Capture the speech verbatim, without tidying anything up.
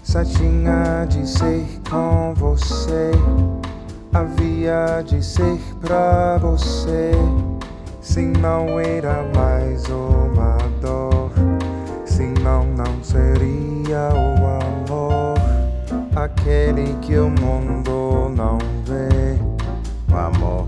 Só tinha de ser com você, havia de ser pra você. Se não era mais uma dor, senão não seria o amor, aquele que o mundo não